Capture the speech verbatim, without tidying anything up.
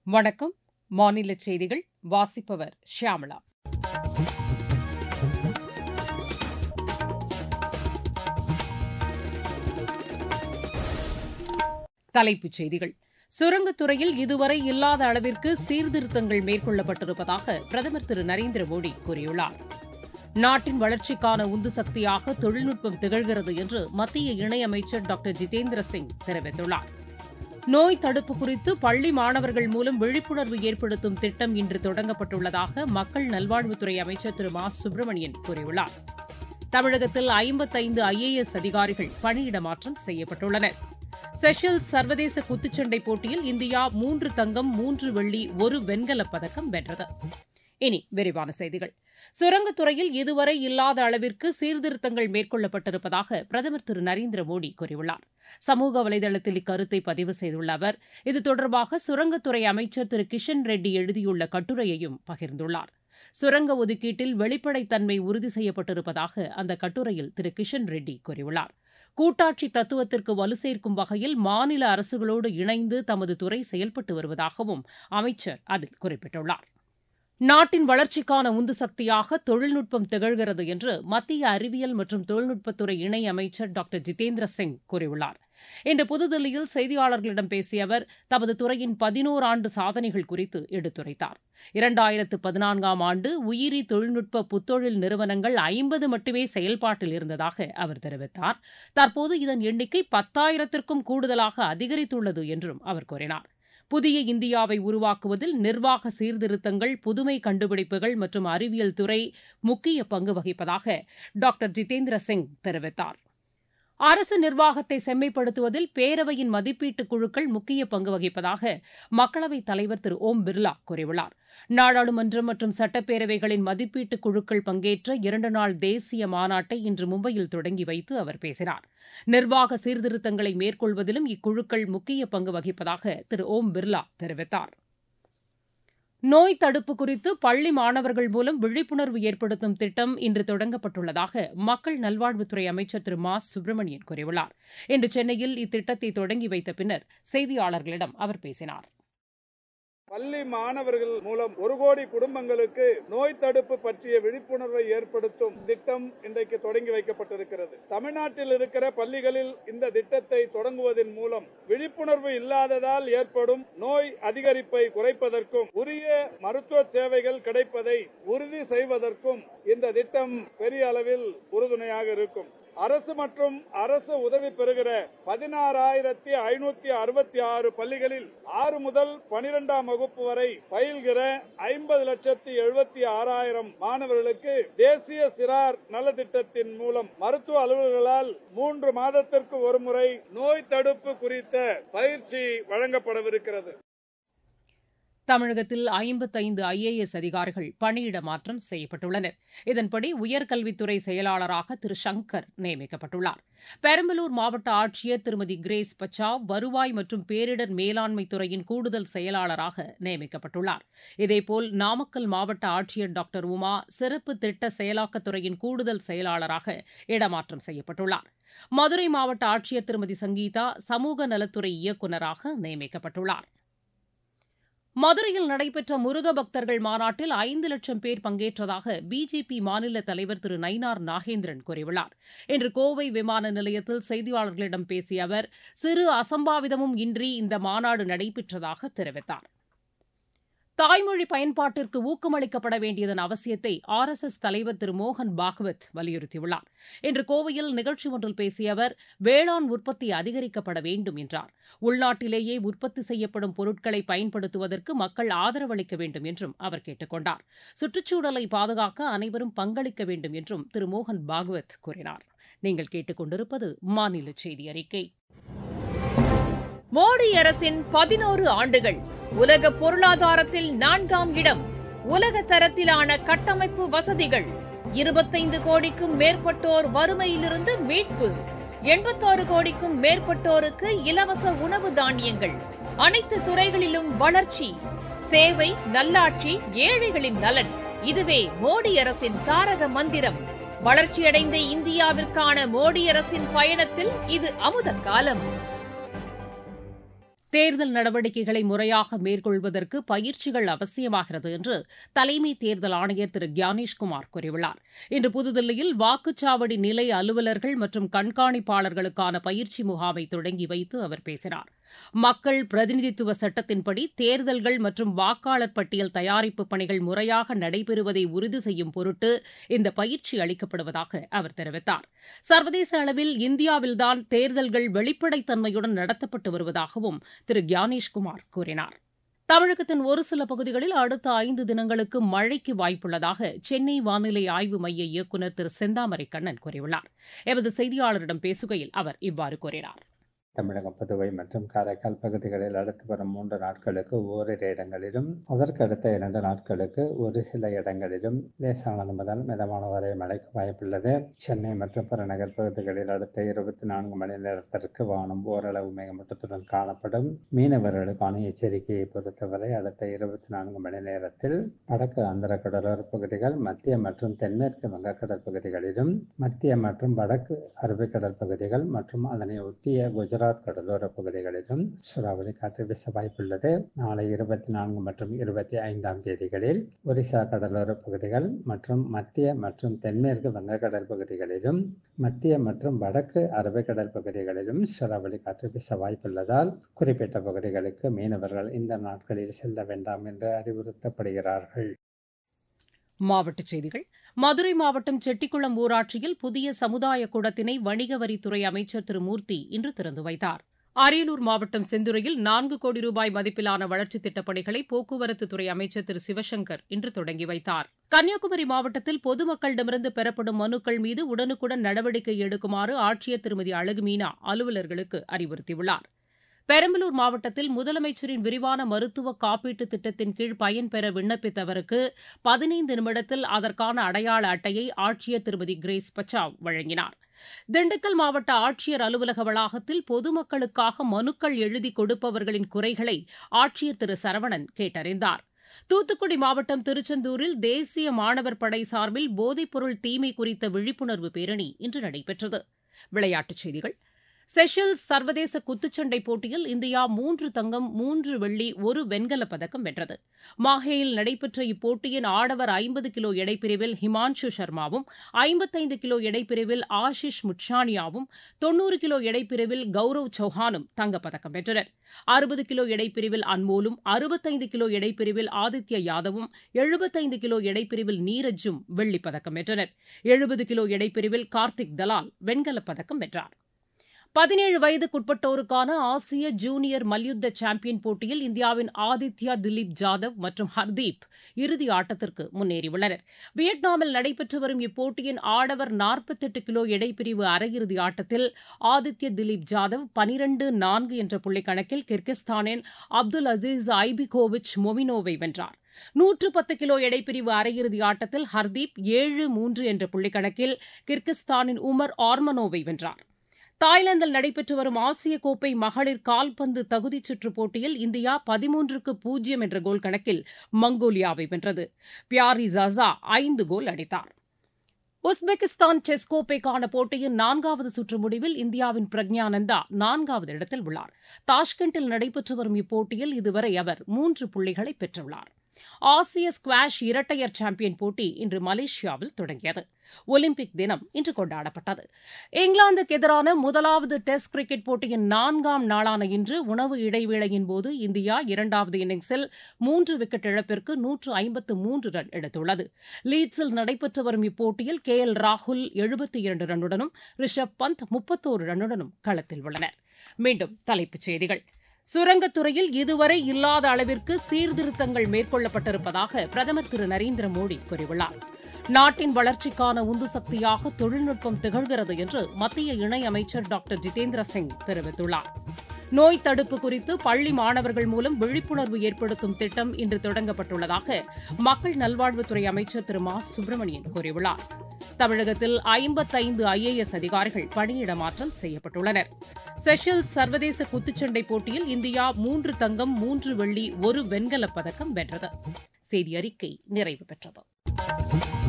வணக்கம். மாநில செய்திகள் வாசிப்பவர் ஷியாமளா. தலைப்புச் செய்திகள். சுரங்கத்துறையில் இதுவரை இல்லாத அளவிற்கு சீர்திருத்தங்கள் மேற்கொள்ளப்பட்டிருப்பதாக பிரதமர் திரு நரேந்திர மோடி கூறியுள்ளார். நாட்டின் வளர்ச்சிக்கான உந்து சக்தியாக தொழில்நுட்பம் திகழ்கிறது என்று மத்திய இணையமைச்சர் டாக்டர் ஜிதேந்திர சிங் தெரிவித்துள்ளார். நோய் தடுப்பு குறித்து பள்ளி மாணவர்கள் மூலம் விழிப்புணர்வு ஏற்படுத்தும் திட்டம் இன்று தொடங்கப்பட்டுள்ளதாக மக்கள் நல்வாழ்வுத்துறை அமைச்சர் திரு மா சுப்பிரமணியன் கூறியுள்ளார். தமிழகத்தில் ஐம்பத்தைந்து ஐ ஏ எஸ் அதிகாரிகள் பணியிட மாற்றம் செய்யப்பட்டுள்ளனர். செஷல்ஸ் சர்வதேச குத்துச்சண்டை போட்டியில் இந்தியா மூன்று தங்கம் மூன்று வெள்ளி ஒரு வெண்கலப் பதக்கம் வென்றது. இனி விரிவான செய்திகள். சுரங்கத்துறையில் இதுவரை இல்லாத அளவிற்கு சீர்திருத்தங்கள் மேற்கொள்ளப்பட்டிருப்பதாக பிரதமர் திரு நரேந்திர மோடி கூறியுள்ளார். சமூக வலைதளத்தில் இக்கருத்தை பதிவு செய்துள்ள அவர் இது தொடர்பாக சுரங்கத்துறை அமைச்சர் திரு கிஷன் ரெட்டி எழுதியுள்ள கட்டுரையையும் பகிர்ந்துள்ளார். சுரங்க ஒதுக்கீட்டில் வெளிப்படைத்தன்மை உறுதி செய்யப்பட்டிருப்பதாக அந்த கட்டுரையில் திரு கிஷன் ரெட்டி கூறியுள்ளார். கூட்டாட்சி தத்துவத்திற்கு வலு சேர்க்கும் வகையில் மாநில அரசுகளோடு இணைந்து தமது துறை செயல்பட்டு வருவதாகவும் அமைச்சர் அதில் குறிப்பிட்டுள்ளார். நாட்டின் வளர்ச்சிக்கான உந்து சக்தியாக தொழில்நுட்பம் திகழ்கிறது என்று மத்திய அறிவியல் மற்றும் தொழில்நுட்பத்துறை இணையமைச்சர் டாக்டர் ஜிதேந்திர சிங் கூறியுள்ளார். இன்று புதுதில்லியில் செய்தியாளர்களிடம் பேசிய அவர் தமது துறையின் பதினோரு ஆண்டு சாதனைகள் குறித்து எடுத்துரைத்தார். இரண்டாயிரத்து பதினான்காம் ஆண்டு உயிரி தொழில்நுட்ப புத்தொழில் நிறுவனங்கள் ஐம்பது மட்டுமே செயல்பாட்டில் இருந்ததாக அவர் தெரிவித்தார். தற்போது இதன் எண்ணிக்கை பத்தாயிரத்திற்கும் கூடுதலாக அதிகரித்துள்ளது என்றும் அவர் கூறினார். புதிய இந்தியாவை உருவாக்குவதில் நிர்வாக சீர்திருத்தங்கள், புதுமை கண்டுபிடிப்புகள் மற்றும் அறிவியல் துறை முக்கிய பங்கு வகிப்பதாக டாக்டர் ஜிதேந்திர சிங் தெரிவித்தார். அரசு நிர்வாகத்தை செம்மைப்படுத்துவதில் பேரவையின் மதிப்பீட்டுக் குழுக்கள் முக்கிய பங்கு வகிப்பதாக மக்களவைத் தலைவர் திரு ஓம் பிர்லா கூறியுள்ளார். நாடாளுமன்றம் மற்றும் சட்டப்பேரவைகளின் மதிப்பீட்டுக் குழுக்கள் பங்கேற்ற இரண்டு நாள் தேசிய மாநாட்டை இன்று மும்பையில் தொடங்கி வைத்து அவர் பேசினார். நிர்வாக சீர்திருத்தங்களை மேற்கொள்வதிலும் இக்குழுக்கள் முக்கிய பங்கு வகிப்பதாக திரு ஓம் பிர்லா தெரிவித்தார். நோய் தடுப்பு குறித்து பள்ளி மாணவர்கள் மூலம் விழிப்புணர்வு ஏற்படுத்தும் திட்டம் இன்று தொடங்கப்பட்டுள்ளதாக மக்கள் நல்வாழ்வுத்துறை அமைச்சர் திரு மா சுப்பிரமணியன் கூறியுள்ளார். இன்று சென்னையில் இத்திட்டத்தை தொடங்கி வைத்த பின்னர் செய்தியாளர்களிடம் அவர் பேசினார். பள்ளி மாணவர்கள் மூலம் ஒரு கோடி குடும்பங்களுக்கு நோய் தடுப்பு பற்றிய விழிப்புணர்வை ஏற்படுத்தும் திட்டம் இன்றைக்கு தொடங்கி வைக்கப்பட்டிருக்கிறது. தமிழ்நாட்டில் இருக்கிற பள்ளிகளில் இந்த திட்டத்தை தொடங்குவதன் மூலம் விழிப்புணர்வு இல்லாததால் ஏற்படும் நோய் அதிகரிப்பை குறைப்பதற்கும் உரிய மருத்துவ சேவைகள் கிடைப்பதை உறுதி செய்வதற்கும் இந்த திட்டம் பெரிய அளவில் உறுதுணையாக இருக்கும். அரசு மற்றும் அரசு உதவி பெறுகிற பதினாறாயிரத்தி ஐநூத்தி அறுபத்தி ஆறு பள்ளிகளில் ஆறு முதல் பனிரெண்டாம் வகுப்பு வரை பயில்கிற ஐம்பது லட்சத்தி எழுபத்தி ஆறாயிரம் மாணவர்களுக்கு தேசிய சிறார் நலத்திட்டத்தின் மூலம் மருத்துவ அலுவலர்களால் மூன்று மாதத்திற்கு ஒருமுறை நோய் தடுப்பு குறித்த பயிற்சி வழங்கப்படவிருக்கிறது. தமிழகத்தில் ஐம்பத்தைந்து ஐ ஏ எஸ் அதிகாரிகள் பணியிட மாற்றம் செய்யப்பட்டுள்ளனர். இதன்படி உயர்கல்வித்துறை செயலாளராக திரு சங்கர் நியமிக்கப்பட்டுள்ளார். பெரம்பலூர் மாவட்ட ஆட்சியர் திருமதி கிரேஸ் பச்சாவ் வருவாய் மற்றும் பேரிடர் மேலாண்மை துறையின் கூடுதல் செயலாளராக நியமிக்கப்பட்டுள்ளார். இதேபோல் நாமக்கல் மாவட்ட ஆட்சியர் டாக்டர் உமா சிறப்பு திட்ட செயலாக்கத்துறையின் கூடுதல் செயலாளராக இடமாற்றம் செய்யப்பட்டுள்ளார். மதுரை மாவட்ட ஆட்சியர் திருமதி சங்கீதா சமூக நலத்துறை இயக்குநராக நியமிக்கப்பட்டுள்ளார். மதுரையில் நடைபெற்ற முருக பக்தர்கள் மாநாட்டில் ஐந்து லட்சம் பேர் பங்கேற்றதாக பிஜேபி மாநில தலைவர் திரு நயினார் நாகேந்திரன் கூறியுள்ளார். இன்று கோவை விமான நிலையத்தில் செய்தியாளர்களிடம் பேசிய அவர் சிறு அசம்பாவிதமும் இன்றி இந்த மாநாடு நடைபெற்றதாக தெரிவித்தார். தாய்மொழி பயன்பாட்டிற்கு ஊக்கமளிக்கப்பட வேண்டியதன் அவசியத்தை ஆர் எஸ் எஸ் தலைவர் திரு மோகன் பாகவத் வலியுறுத்தியுள்ளார். இன்று கோவையில் நிகழ்ச்சி ஒன்றில் பேசிய அவர் வேளாண் உற்பத்தி அதிகரிக்கப்பட வேண்டும் என்றார். உள்நாட்டிலேயே உற்பத்தி செய்யப்படும் பொருட்களை பயன்படுத்துவதற்கு மக்கள் ஆதரவளிக்க வேண்டும் என்றும் அவர் கேட்டுக் கொண்டார். சுற்றுச்சூழலை பாதுகாக்க அனைவரும் பங்களிக்க வேண்டும் என்றும் திரு மோகன் பாகவத் கூறினார். நீங்கள் கேட்டுக் கொண்டிருப்பது மாநில செய்தி அறிக்கை. மோடி அரசின் பதினோரு ஆண்டுகள் உலக பொருளாதாரத்தில் நான்காம் இடம், உலக தரத்திலான கட்டமைப்பு வசதிகள், இருபத்தைந்து கோடிக்கும் மேற்பட்டோர் வறுமையிலிருந்து மீட்பு, எண்பத்தாறு கோடிக்கும் மேற்பட்டோருக்கு இலவச உணவு தானியங்கள், அனைத்து துறைகளிலும் வளர்ச்சி, சேவை, நல்லாட்சி, ஏழைகளின் நலன். இதுவே மோடி அரசின் தாரக மந்திரம். வளர்ச்சியடைந்த இந்தியாவிற்கான மோடி அரசின் பயணத்தில் இது அமுத காலம். தேர்தல் நடவடிக்கைகளை முறையாக மேற்கொள்வதற்கு பயிற்சிகள் அவசியமாகிறது என்று தலைமை தேர்தல் ஆணையர் திரு கியானேஷ்குமார் கூறியுள்ளார். இன்று புதுதில்லியில் வாக்குச்சாவடி நிலை அலுவலர்கள் மற்றும் கண்காணிப்பாளர்களுக்கான பயிற்சி முகாமை தொடங்கி வைத்து அவர் பேசினார். மக்கள் பிரதிநிதித்துவ சட்டத்தின்படி தேர்தல்கள் மற்றும் வாக்காளர் பட்டியல் தயாரிப்பு பணிகள் முறையாக நடைபெறுவதை உறுதி செய்யும் பொருட்டு இந்த பயிற்சி அளிக்கப்படுவதாக அவர் தெரிவித்தார். சர்வதேச அளவில் இந்தியாவில்தான் தேர்தல்கள் வெளிப்படைத்தன்மையுடன் நடத்தப்பட்டு வருவதாகவும் திரு கியானேஷ்குமார் கூறினார். தமிழகத்தின் ஒரு சில பகுதிகளில் அடுத்த ஐந்து தினங்களுக்கு மழைக்கு வாய்ப்புள்ளதாக சென்னை வானிலை ஆய்வு மைய இயக்குநர் திரு செந்தாமரை கண்ணன் கூறியுள்ளார். எமது செய்தியாளரிடம் பேசுகையில் அவர் இவ்வாறு கூறினார். தமிழகம், புதுவை மற்றும் காரைக்கால் பகுதிகளில் அடுத்து வரும் மூன்று நாட்களுக்கு ஓரிரு இடங்களிலும், அதற்கடுத்த இரண்டு நாட்களுக்கு ஒரு சில இடங்களிலும் லேசானது முதல் மிதமான வரை மழைக்கு வாய்ப்புள்ளது. சென்னை மற்றும் புறநகர் பகுதிகளில் அடுத்த இருபத்தி நான்கு மணி நேரத்திற்கு வானம் ஓரளவு மேகமூட்டத்துடன் காணப்படும். மீனவர்களுக்கான எச்சரிக்கையை பொறுத்தவரை அடுத்த இருபத்தி நான்கு மணி நேரத்தில் வடக்கு ஆந்திர கடலோர பகுதிகள், மத்திய மற்றும் தென்மேற்கு வங்கக்கடல் பகுதிகளிலும், மத்திய மற்றும் வடக்கு அரபிக்கடல் பகுதிகள் மற்றும் அதனை ஒட்டிய குஜராத் கடலோர பகுதிகளிலும் சூறாவளி காற்று வீச வாய்ப்புள்ளது. நாளை இருபத்தி நான்கு மற்றும் இருபத்தி ஐந்தாம் தேதிகளில் ஒரிசா கடலோர பகுதிகள் மற்றும் மத்திய மற்றும் தென்மேற்கு வங்கக்கடல் பகுதிகளிலும், மத்திய மற்றும் வடக்கு அரபிக்கடல் பகுதிகளிலும் சூறாவளி காற்று வீச வாய்ப்புள்ளதால் குறிப்பிட்ட பகுதிகளுக்கு மீனவர்கள் இந்த நாட்களில் செல்ல வேண்டாம் என்று அறிவுறுத்தப்படுகிறார்கள். மாவட்டச் செய்திகள். மதுரை மாவட்டம் செட்டிக்குளம் ஊராட்சியில் புதிய சமுதாய கூடத்தினை வணிக வரித்துறை அமைச்சர் திரு மூர்த்தி இன்று திறந்து வைத்தார். அரியலூர் மாவட்டம் செந்துறையில் நான்கு கோடி ரூபாய் மதிப்பிலான வளர்ச்சித் திட்டப் பணிகளை போக்குவரத்துத்துறை அமைச்சர் திரு சிவசங்கர் இன்று தொடங்கி வைத்தார். கன்னியாகுமரி மாவட்டத்தில் பொதுமக்களிடமிருந்து பெறப்படும் மனுக்கள் மீது உடனுக்குடன் நடவடிக்கை எடுக்குமாறு ஆட்சியர் திருமதி அழகுமீனா அலுவலர்களுக்கு அறிவுறுத்தியுள்ளார். பெரம்பலூர் மாவட்டத்தில் முதலமைச்சரின் விரிவான மருத்துவ காப்பீட்டு திட்டத்தின் கீழ் பயன்பெற விண்ணப்பித்தவருக்கு பதினைந்து நிமிடத்தில் அதற்கான அடையாள அட்டையை ஆட்சியர் திருமதி கிரேஸ் பச்சாவ் வழங்கினார். திண்டுக்கல் மாவட்ட ஆட்சியர் அலுவலக வளாகத்தில் பொதுமக்களுக்காக மனுக்கள் எழுதி கொடுப்பவர்களின் குறைகளை ஆட்சியர் திரு சரவணன் கேட்டறிந்தார். தூத்துக்குடி மாவட்டம் திருச்செந்தூரில் தேசிய மாணவர் படை சார்பில் போதைப்பொருள் தீமை குறித்த விழிப்புணர்வு பேரணி இன்று நடைபெற்றது. விளையாட்டுச் செய்திகள். செஷல்ஸ் சர்வதேச குத்துச்சண்டை போட்டியில் இந்தியா மூன்று தங்கம், மூன்று வெள்ளி, ஒரு வெண்கலப் பதக்கம் வென்றது. மாஹேயில் நடைபெற்ற இப்போட்டியின் ஆடவர் ஐம்பது கிலோ எடைப்பிரிவில் ஹிமான்ஷு சர்மாவும், ஐம்பத்தைந்து கிலோ எடைப்பிரிவில் ஆஷிஷ் முட்சானியாவும், தொன்னூறு கிலோ எடைப்பிரிவில் கௌரவ் சௌஹானும் தங்கப்பதக்கம் வென்றனர். அறுபது கிலோ எடைப்பிரிவில் அன்மோலும், அறுபத்தைந்து கிலோ எடைப்பிரிவில் ஆதித்ய யாதவும், எழுபத்தைந்து கிலோ எடைப்பிரிவில் நீரஜும் வெள்ளிப் பதக்கம் வென்றனர். எழுபது கிலோ எடைப்பிரிவில் கார்த்திக் தலால் வெண்கலப் பதக்கம் வென்றார். பதினேழு வயதுக்குட்பட்டோருக்கான ஆசிய ஜூனியர் மல்யுத்த சாம்பியன் போட்டியில் இந்தியாவின் ஆதித்யா திலீப் ஜாதவ் மற்றும் ஹர்தீப் இறுதி ஆட்டத்திற்கு முன்னேறியுள்ளனர். வியட்நாமில் நடைபெற்று வரும் இப்போட்டியின் ஆடவர் நாற்பத்தெட்டு கிலோ எடைப்பிரிவு அரையிறுதி ஆட்டத்தில் ஆதித்ய திலீப் ஜாதவ் பனிரண்டு நான்கு என்ற புள்ளிக்கணக்கில் கிர்கிஸ்தானின் அப்துல் அசீஸ் ஐபிகோவிச் மொமினோவை வென்றார். நூற்று பத்து கிலோ எடைப்பிரிவு அரையிறுதி ஆட்டத்தில் ஹர்தீப் ஏழு மூன்று என்ற புள்ளிக்கணக்கில் கிர்கிஸ்தானின் உமர் ஆர்மனோவை வென்றார். தாய்லாந்தில் நடைபெற்று வரும் ஆசிய கோப்பை மகளிர் கால்பந்து தகுதிச் சுற்றுப் போட்டியில் இந்தியா பதிமூன்றுக்கு பூஜ்ஜியம் என்ற கோல் கணக்கில் மங்கோலியாவை வென்றது. பியாரி ஜாசா ஐந்து கோல் அடித்தார். உஸ்பெகிஸ்தான் செஸ் கோப்பைக்கான போட்டியின் நான்காவது சுற்று முடிவில் இந்தியாவின் பிரக்ஞானந்தா நான்காவது இடத்தில் உள்ளார். தாஷ்கண்டில் நடைபெற்று வரும் இப்போட்டியில் இதுவரை அவர் மூன்று புள்ளிகளை பெற்றுள்ளார். ஆசிய ஸ்குவாஷ் இரட்டையர் சாம்பியன் போட்டி இன்று மலேசியாவில் தொடங்கியது. ஒலிம்பிக் தினம் இன்று கொண்டாடப்பட்டது. இங்கிலாந்துக்கு எதிரான முதலாவது டெஸ்ட் கிரிக்கெட் போட்டியின் நான்காம் நாளான இன்று உணவு இடைவேளையின் போது இந்தியா இரண்டாவது இன்னிங்ஸில் மூன்று விக்கெட் இழப்பிற்கு நூற்று ஐம்பத்து மூன்று ரன் எடுத்துள்ளது. லீட்ஸில் நடைபெற்று வரும் இப்போட்டியில் கே எல் ராகுல் எழுபத்தி இரண்டு ரன்னுடனும் ரிஷப் பந்த் முப்பத்தோரு ரன்னுடனும் களத்தில் உள்ளனர். மீண்டும் தலைப்புச் செய்திகள். சுரங்கத்துறையில் இதுவரை இல்லாத அளவிற்கு சீர்திருத்தங்கள் மேற்கொள்ளப்பட்டிருப்பதாக பிரதமர் திரு நரேந்திர மோடி கூறியுள்ளார். நாட்டின் வளர்ச்சிக்கான உந்து சக்தியாக தொழில்நுட்பம் திகழ்கிறது என்று மத்திய இணையமைச்சர் டாக்டர் ஜிதேந்திர சிங் தெரிவித்துள்ளார். நோய் தடுப்பு குறித்து பள்ளி மாணவர்கள் மூலம் விழிப்புணர்வு ஏற்படுத்தும் திட்டம் இன்று தொடங்கப்பட்டுள்ளதாக மக்கள் நல்வாழ்வுத்துறை அமைச்சர் திரு மா சுப்பிரமணியன் கூறியுள்ளார். தமிழகத்தில் ஐம்பத்தைந்து ஐஏஎஸ் அதிகாரிகள் பணியிட மாற்றம் செய்யப்பட்டுள்ளனர். செஷல்ஸ் சர்வதேச குத்துச்சண்டை போட்டியில் இந்தியா மூன்று தங்கம், மூன்று வெள்ளி, ஒரு வெண்கலப் பதக்கம் வென்றது. செய்தி அறிக்கை நிறைவு பெற்றது.